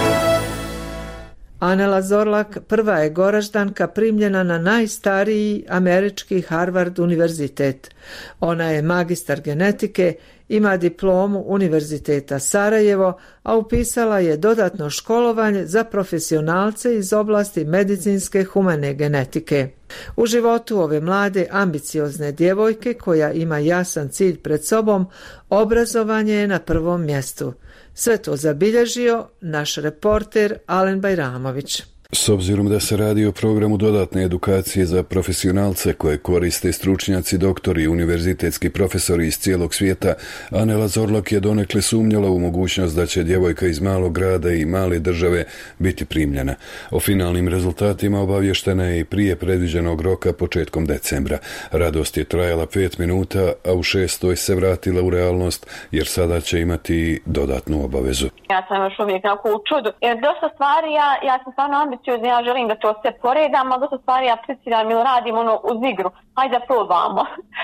Anela Zorlak prva je Goraždanka primljena na najstariji američki Harvard univerzitet. Ona je magistar genetike, ima diplomu Univerziteta Sarajevo, a upisala je dodatno školovanje za profesionalce iz oblasti medicinske humane genetike. U životu ove mlade ambiciozne djevojke koja ima jasan cilj pred sobom, obrazovanje je na prvom mjestu. Sve to zabilježio naš reporter Alen Bajramović. S obzirom da se radi o programu dodatne edukacije za profesionalce koje koriste stručnjaci, doktori i univerzitetski profesori iz cijelog svijeta, Anela Zorlak je donekle sumnjala u mogućnost da će djevojka iz malog grada i male države biti primljena. O finalnim rezultatima obavještena je i prije predviđenog roka početkom decembra. Radost je trajala pet minuta, a u šestoj se vratila u realnost jer sada će imati dodatnu obavezu. Ja sam još uvijek onako u čudu, jer dosta stvari, ja, ja sam stvarno ambiciozna, ja želim da to sve poredam, ali dosta stvari ja preciram ili radim ono uz igru, hajde da probamo.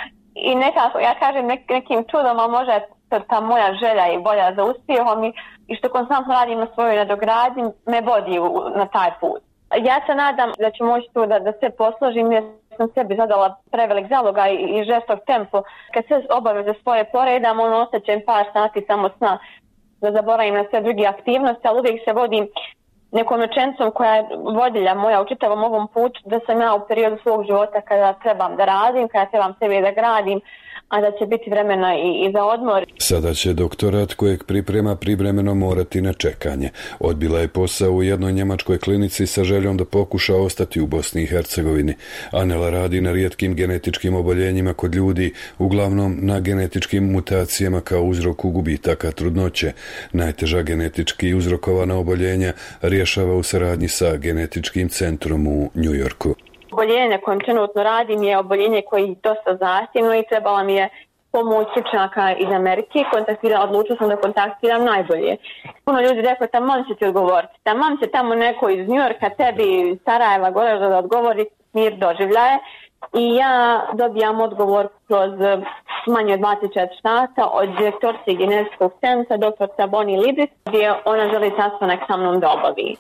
I nekako, ja kažem nek, nekim čudom, ali može ta moja želja i volja za uspjehom i, i što konstantno radim na svojoj nadogradnji me vodi u, na taj put. Ja se nadam da ću moći to da, da se posložim, jer sam sebi zadala prevelik zaloga i, i žestok tempo. Kad sve obaveze svoje poredam, ono osjećam par sati samo sna, da zaboravim na sve druge aktivnosti, ali uvijek se vodim nekom rečenicom koja je vodilja moja u čitavom ovom putu, da sam ja u periodu svog života kada trebam da radim, kada trebam sebe da gradim, a da će biti vremena i, i za odmor. Sada će doktorat kojeg priprema privremeno morati na čekanje. Odbila je posao u jednoj njemačkoj klinici sa željom da pokuša ostati u Bosni i Hercegovini. Anela radi na rijetkim genetičkim oboljenjima kod ljudi, uglavnom na genetičkim mutacijama kao uzroku gubitaka trudnoće. Najteža genetički uzrokovana oboljenja rješava u saradnji sa genetičkim centrom u New Yorku. Oboljenje na kojem trenutno radim je oboljenje koje je dosta zahtjevno i trebala mi je pomoć stručnjaka iz Amerike. Kontaktirala, odlučila sam da kontaktiram najbolje. Puno ljudi rekao, tamo će ti odgovoriti. Tamo će tamo neko iz New Yorka, tebi iz Sarajeva, gore da odgovori, mir doživljaje. I ja dobijam odgovor kroz manje od dvadeset četiri sata od direktorice genetskog centra, doktorica Bonnie Libis, gdje ona želi sastanak sa mnom da obavi.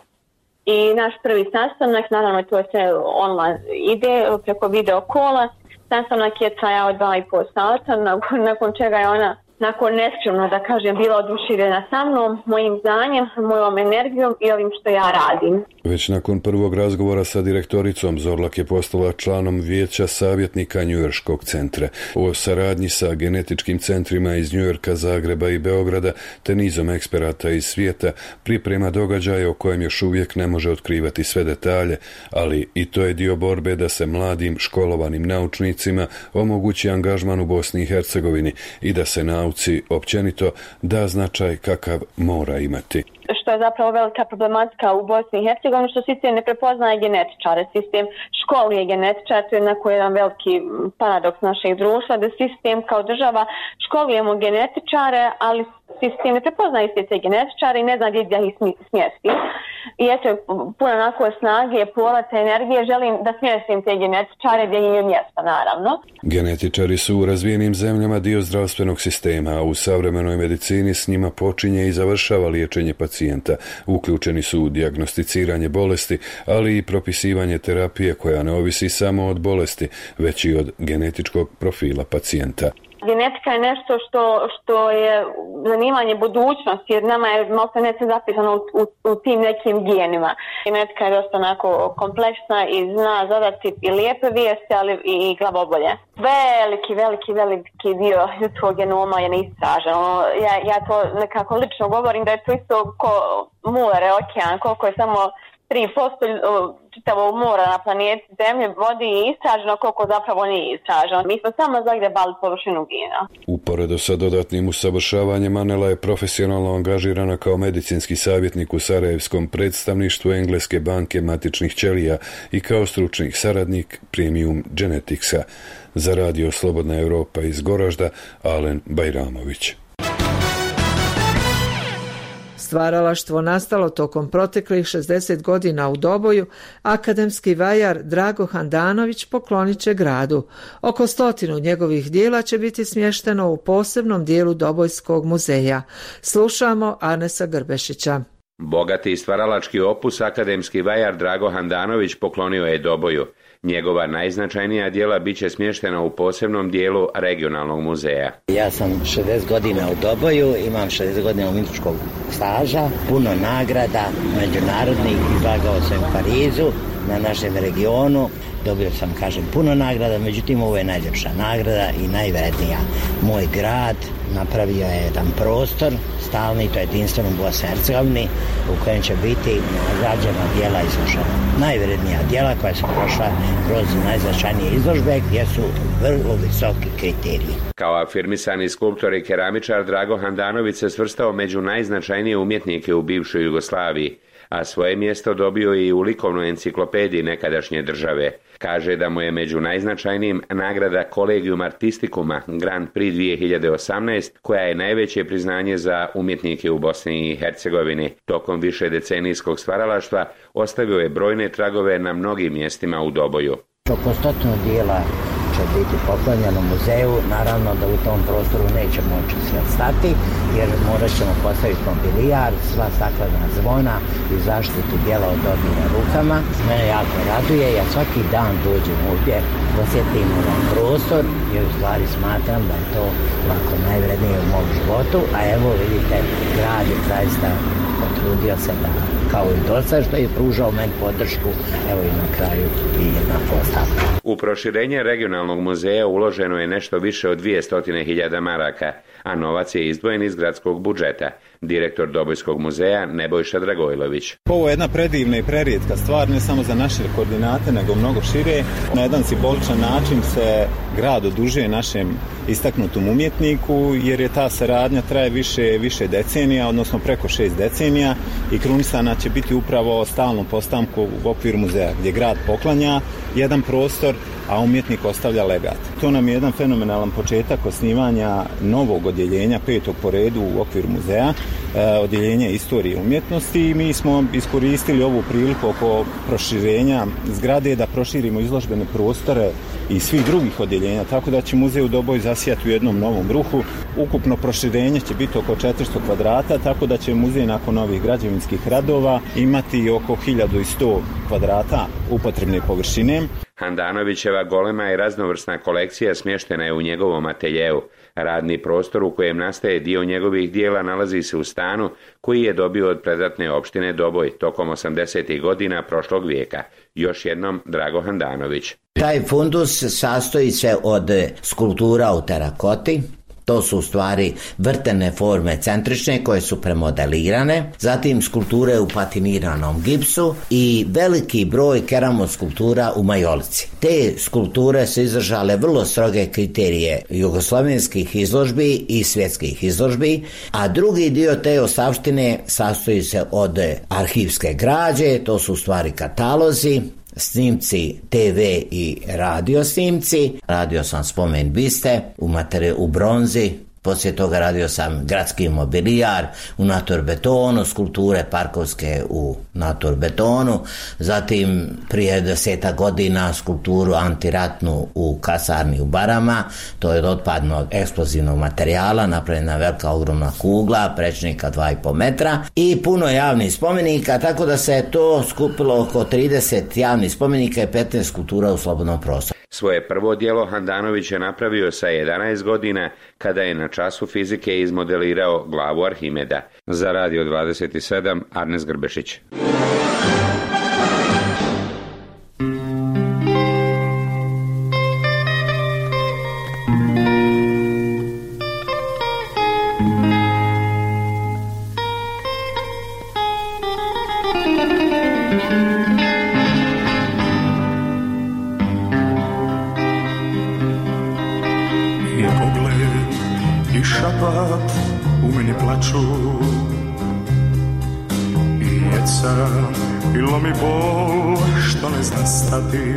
I naš prvi sastanak, naravno to se online ide preko video kola, sastanak je trajao dva i pol sata, nakon, nakon čega je ona, nakon neskromno da kažem, bila oduševljena sa mnom, mojim znanjem, mojom energijom i ovim što ja radim. Već nakon prvog razgovora sa direktoricom, Zorlak je postala članom vijeća savjetnika Njujorškog centra. O saradnji sa genetičkim centrima iz Njujorka, Zagreba i Beograda te nizom eksperata iz svijeta priprema događaje o kojem još uvijek ne može otkrivati sve detalje, ali i to je dio borbe da se mladim školovanim naučnicima omogući angažman u Bosni i Hercegovini i da se nauci općenito da značaj kakav mora imati. Što je zapravo velika problematika u Bosni i Hercegovini, što sistem ne prepoznaje genetičare. Sistem školuje genetičare, to je jednako jedan veliki paradoks našeg društva, da sistem kao država školujemo genetičare, ali sistem ne prepoznaje iste te genetičare i ne zna gdje ih smjesti. I eto, puno onako snage, polata, energije, želim da smjestim te genetičare gdje im je mjesta, naravno. Genetičari su u razvijenim zemljama dio zdravstvenog sistema, a u savremenoj medicini s njima počinje i završava liječenje pacijenta. Uključeni su u dijagnosticiranje bolesti, ali i propisivanje terapije koja ne ovisi samo od bolesti, već i od genetičkog profila pacijenta. Genetika je nešto što, što je zanimanje budućnosti, jer nama je malo ne se zapisano u, u, u tim nekim genima. Genetika je dosta onako kompleksna i zna zadati i lijepe vijesti, ali i, i glavobolje. Veliki, veliki, veliki dio ljudskog genoma je neistražen. Ja, ja to nekako lično govorim da je to isto ko more, okean, koliko je samo tri posto čitavog mora na planeti Zemlje vodi i istraženo, koliko zapravo nije istraženo. Mi smo samo zagrebali površinu gena. Uporedo sa dodatnim usavršavanjem, Anela je profesionalno angažirana kao medicinski savjetnik u Sarajevskom predstavništvu Engleske banke matičnih ćelija i kao stručni saradnik Premium Geneticsa. Za radio Slobodna Europa iz Goražda, Alen Bajramović. Stvaralaštvo nastalo tokom proteklih šezdeset godina u Doboju, akademski vajar Drago Handanović poklonit će gradu. Oko stotinu njegovih dijela će biti smješteno u posebnom dijelu Dobojskog muzeja. Slušamo Arnesa Grbešića. Bogati stvaralački opus akademski vajar Drago Handanović poklonio je Doboju. Njegova najznačajnija djela bit će smještena u posebnom dijelu regionalnog muzeja. Ja sam šezdeset godina u Doboju, imam šezdeset godina umjetničkog staža, puno nagrada međunarodnih, izlagao sam u Parizu, na našem regionu. Dobio sam, kažem, puno nagrada, međutim ovo je najljepša nagrada i najvrednija. Moj grad napravio je jedan prostor stalni, to je jedinstveno u Bosni i Hercegovini, u kojem će biti nagrađena djela izložena. Najvrednija djela koja su prošla kroz najznačajnije izložbe gdje su vrlo visoki kriteriji. Kao afirmisani skulptor i keramičar Drago Handanović se svrstao među najznačajnije umjetnike u bivšoj Jugoslaviji, a svoje mjesto dobio i u likovnoj enciklopediji nekadašnje države. Kaže da mu je među najznačajnijim nagrada Collegium Artisticuma Grand Prix dvije hiljade osamnaest, koja je najveće priznanje za umjetnike u Bosni i Hercegovini. Tokom više decenijskog stvaralaštva ostavio je brojne tragove na mnogim mjestima u Doboju. Oko stotinu dijela će biti poklonjeno muzeju, naravno da u tom prostoru neće moći sve stati, jer morat ćemo postaviti mobilijar, sva staklena zvona i zaštitu dijela od dodira rukama. Mene jako raduje, ja svaki dan dođem ovdje, posjetim ovaj prostor i u stvari smatram da je to ovako najvrednije u mom životu, a evo vidite, grad je zaista potrudio se da, kao i dosta što je pružao meni podršku, evo i na kraju i jedna postavka. U proširenje regionalnog muzeja uloženo je nešto više od dvjesto hiljada maraka, a novac je izdvojen iz gradskog budžeta. Direktor Dobojskog muzeja Nebojša Dragojlović. Ovo je jedna predivna i prerijetka stvar, ne samo za naše koordinate, nego mnogo šire. Na jedan simboličan način se grad odužuje našem istaknutom umjetniku, jer je ta saradnja traje više, više decenija, odnosno preko šest decenija, i krunisana će biti upravo stalnom postanku u okviru muzeja, gdje grad poklanja jedan prostor, a umjetnik ostavlja legat. To nam je jedan fenomenalan početak osnivanja novog odjeljenja, petog po redu u okviru muzeja, odjeljenje istorije umjetnosti, i mi smo iskoristili ovu priliku oko proširenja zgrade da proširimo izložbene prostore i svih drugih odjeljenja, tako da će muzej u Doboju zasijati u jednom novom ruhu. Ukupno proširenje će biti oko četiristo kvadrata, tako da će muzej nakon ovih građevinskih radova imati oko hiljadu sto kvadrata upotrebne površine. Handanovićeva golema i raznovrsna kolekcija smještena je u njegovom ateljeu. Radni prostor u kojem nastaje dio njegovih dijela nalazi se u stanu koji je dobio od predratne opštine Doboj tokom osamdesetih godina prošlog vijeka. Još jednom Drago Handanović. Taj fundus sastoji se od skulptura u terakoti. To su u stvari vrtene forme centrične koje su premodelirane, zatim skulpture u patiniranom gipsu i veliki broj keramoskulptura u majolici. Te skulpture su izdržale vrlo stroge kriterije jugoslovenskih izložbi i svjetskih izložbi, a drugi dio te ostavštine sastoji se od arhivske građe, to su u stvari katalozi, snimci te ve i radio snimci. Radio sam spomen biste u, materi, u bronzi, poslije toga radio sam gradski mobilijar u naturbetonu, skulpture parkovske u naturbetonu, zatim prije deseta godina skulpturu antiratnu u kasarni u Barama, to je od otpadnog eksplozivnog materijala, napravljena velika ogromna kugla, prečnika dva i pol metra i puno javnih spomenika, tako da se to skupilo oko trideset javnih spomenika i petnaest skulptura u slobodnom prostoru. Svoje prvo djelo Handanović je napravio sa jedanaest godina, kada je na času fizike izmodelirao glavu Arhimeda. Za Radio dvadeset sedam, Arnes Grbešić. U meni plaču i jeca i lomi bol što ne zna stati,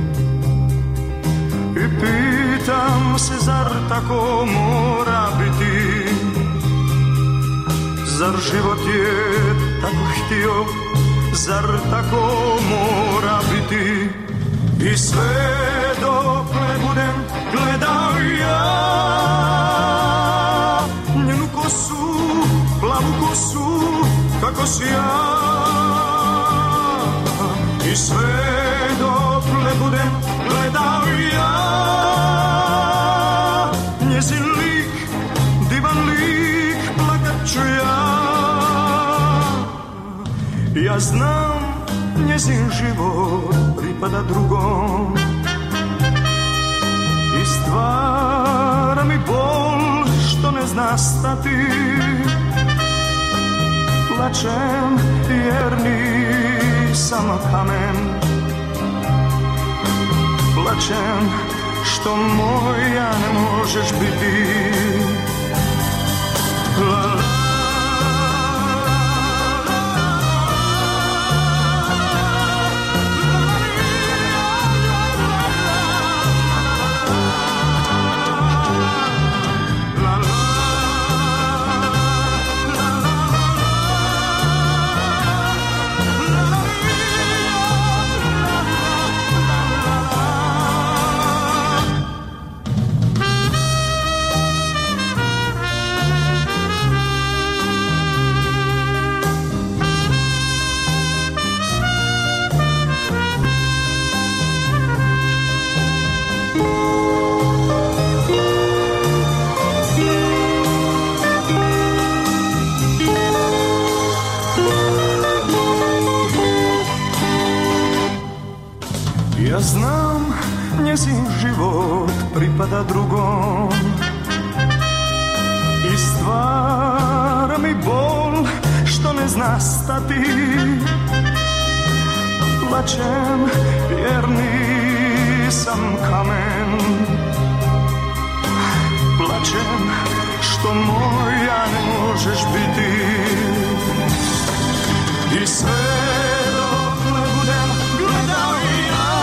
i pitam se zar tako mora biti, zar život je tako htio, zar tako mora biti, i sve dok ne budem gledao ja kosu, plavu kosu, kako si ja. I sve dok ne budem gledao ja njezin lik, divan lik, plakat ću ja. Ja znam njezin život pripada drugom i stvara mi bol što ne zna stati. Plačem jer nisam kamen, plačem što moja ne možeš biti. La, la. Ja znam njezin život pripada drugom i stvara mi bol što ne zna stati. Plačem jer nisam kamen, plačem što moja ne možeš biti. I sve dok ne budem gledao ja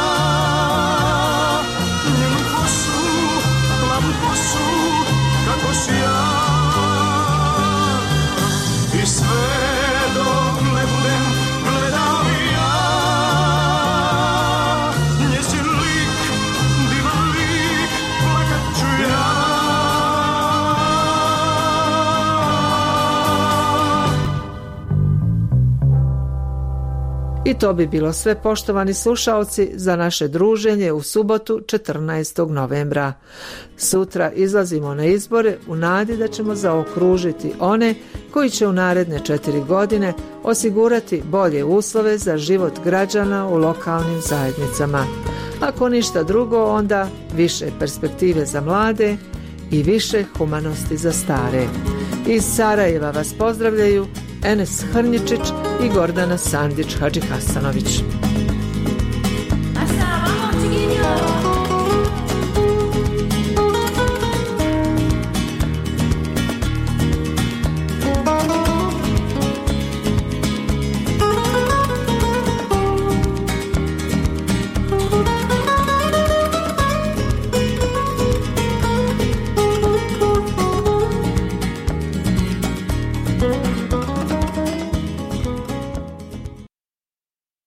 njenu kosu, plavu kosu, kako si ja. I sve dok ne budem gledao ja njezin lik, divan lik, plakat ću ja. I to bi bilo sve, poštovani slušaoci, za naše druženje u subotu četrnaestog novembra. Sutra izlazimo na izbore u nadi da ćemo zaokružiti one koji će u naredne četiri godine osigurati bolje uslove za život građana u lokalnim zajednicama. Ako ništa drugo, onda više perspektive za mlade i više humanosti za stare. Iz Sarajeva vas pozdravljaju Enes Hrnjičić i Gordana Sandić Hadžihasanović. Hasta, vamos, chiquillos.